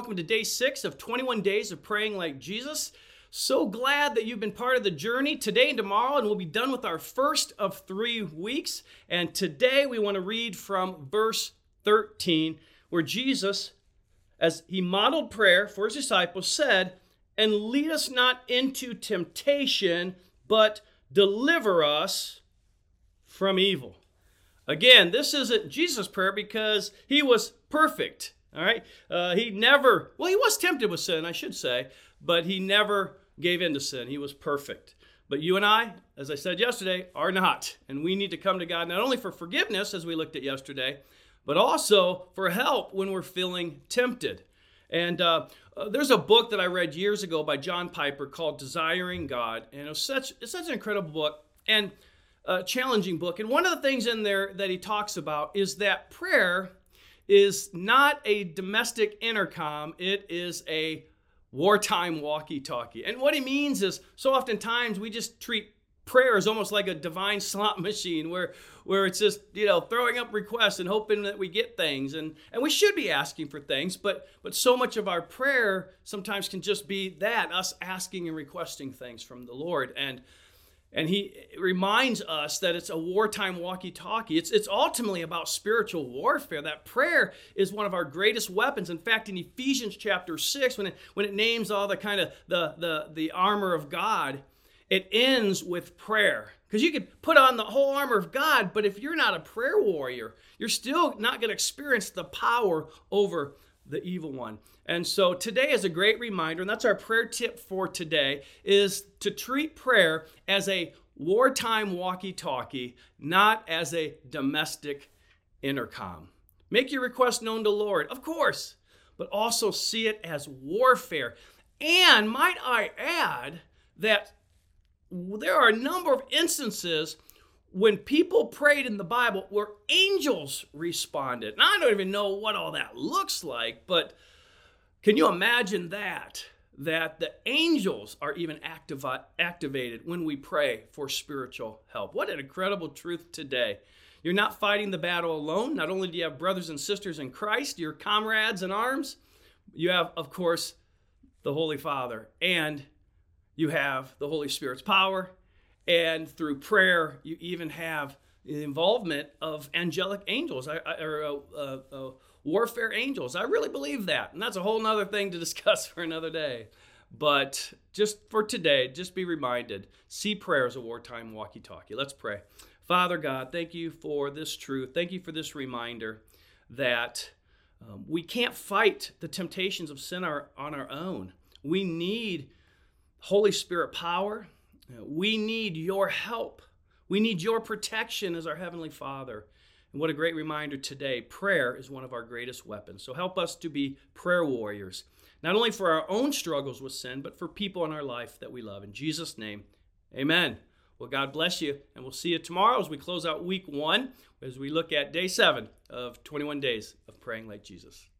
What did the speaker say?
welcome to day 6 of 21 days of praying like Jesus. So glad that you've been part of the journey today and tomorrow, and we'll be done with our first of 3 weeks. And today we want to read from verse 13, where Jesus, as he modeled prayer for his disciples, said, "And lead us not into temptation, but deliver us from evil." Again, this isn't Jesus' prayer because he was perfect, all right? He was tempted with sin, I should say, but he never gave in to sin. He was perfect. But you and I, as I said yesterday, are not. And we need to come to God not only for forgiveness, as we looked at yesterday, but also for help when we're feeling tempted. And there's a book that I read years ago by John Piper called Desiring God. And it's such an incredible book and a challenging book. And one of the things in there that he talks about is that prayer is not a domestic intercom. It is a wartime walkie-talkie. And what he means is so oftentimes we just treat prayer as almost like a divine slot machine where it's just, throwing up requests and hoping that we get things. And we should be asking for things, but so much of our prayer sometimes can just be that, us asking and requesting things from the Lord. And he reminds us that it's a wartime walkie-talkie. It's ultimately about spiritual warfare. That prayer is one of our greatest weapons. In fact, in Ephesians chapter 6, when it names all the kind of the armor of God, it ends with prayer. Because you could put on the whole armor of God, but if you're not a prayer warrior, you're still not going to experience the power over the evil one. And so today is a great reminder, and that's our prayer tip for today, is to treat prayer as a wartime walkie-talkie, not as a domestic intercom. Make your request known to the Lord, of course, but also see it as warfare. And might I add that there are a number of instances when people prayed in the Bible where angels responded. Now, I don't even know what all that looks like, but can you imagine that the angels are even activated when we pray for spiritual help? What an incredible truth today. You're not fighting the battle alone. Not only do you have brothers and sisters in Christ, your comrades in arms, you have, of course, the Holy Father, and you have the Holy Spirit's power, and through prayer, you even have the involvement of angelic angels, warfare angels. I really believe that, and that's a whole other thing to discuss for another day. But just for today, just be reminded, see prayer as a wartime walkie-talkie. Let's pray. Father God, thank you for this truth. Thank you for this reminder that we can't fight the temptations of sin on our own. We need Holy Spirit power. We need your help. We need your protection as our Heavenly Father. And what a great reminder today. Prayer is one of our greatest weapons. So help us to be prayer warriors, not only for our own struggles with sin, but for people in our life that we love. In Jesus' name, amen. Well, God bless you, and we'll see you tomorrow as we close out week 1, as we look at day 7 of 21 days of praying like Jesus.